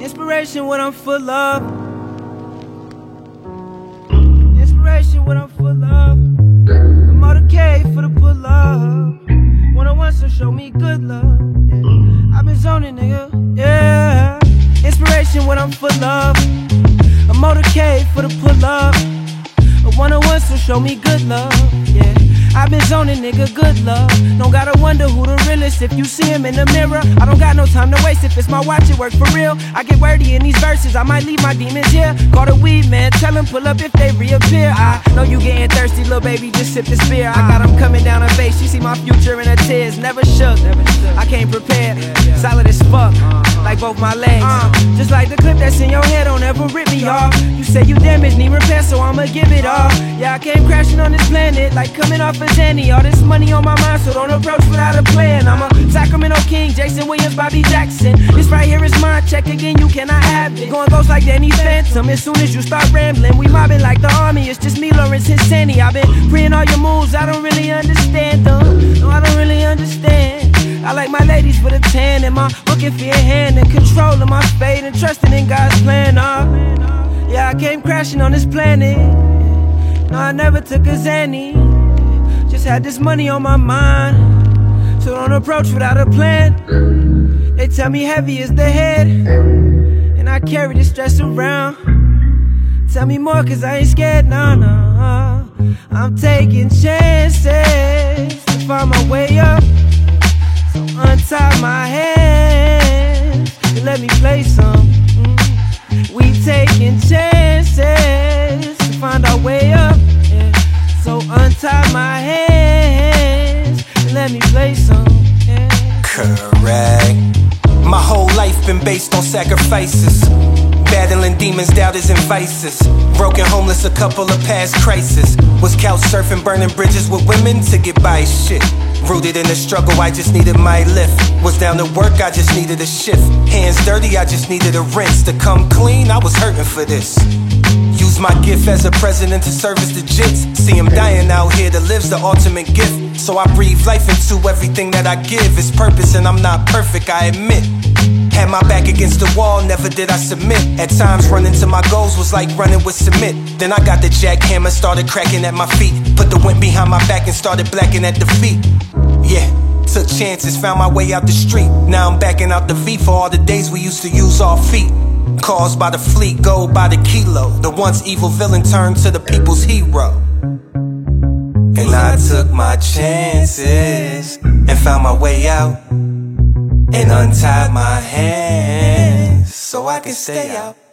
Inspiration what I'm full of. Inspiration what I'm full of. I'm out of K for the pull up. 101, so show me good love. Yeah. I've been zoning, nigga. Yeah. Inspiration what I'm full of. A motorcade for the pull up. A 101, so show me good love. Yeah. I've been zoning, nigga, good love. Don't gotta wonder who the realest if you see him in the mirror. I don't got no time to waste if it's my watch, it work for real. I get wordy in these verses, I might leave my demons here. Call the weed man, tell him pull up if they reappear. I know you getting thirsty, little baby, just sip this beer. I got him coming down her face, she see my future in her tears. Never shook, I came prepared, solid as fuck, like both my legs. Just like the clip that's in your head, don't ever rip me off. You say you damaged, need repair, so I'ma give it all. Yeah, I came crashing on this planet, like coming off a Zanny. All this money on my mind, so don't approach without a plan. I'm a Sacramento King, Jason Williams, Bobby Jackson. This right here is mine, check again, you cannot have it. Going ghost like Danny Phantom, as soon as you start rambling. We mobbing like the army, it's just me, Lawrence Hissani. I've been preying all your moves, I don't really understand them. No, I don't really understand. I like my ladies for the tan and my looking for your hand and controlling my fate and trusting in God's plan. Yeah, I came crashing on this planet. No, I never took a Zanny. Just had this money on my mind, so don't approach without a plan. They tell me heavy is the head, and I carry the stress around. Tell me more cause I ain't scared, no. I'm taking chances to find my way up. So untie my hands and let me play some. We taking chances to find our way up. So untie my hands and let me play some. Correct. My whole life been based on sacrifices, battling demons, doubters, and vices. Broken homeless, a couple of past crises. Was couch surfing, burning bridges with women to get by shit. Rooted in the struggle, I just needed my lift. Was down to work, I just needed a shift. Hands dirty, I just needed a rinse. To come clean, I was hurting for this. Use my gift as a president to service the jits. See him dying out here, to live's the ultimate gift. So I breathe life into everything that I give. It's purpose and I'm not perfect, I admit. Had my back against the wall, never did I submit. At times running to my goals was like running with cement. Then I got the jackhammer, started cracking at my feet. Put the wind behind my back and started blacking at the feet. Yeah, took chances, found my way out the street. Now I'm backing out the V for all the days we used to use our feet. Caused by the fleet, gold by the kilo. The once evil villain turned to the people's hero. And I took my chances and found my way out. And untied my hands so I can stay out.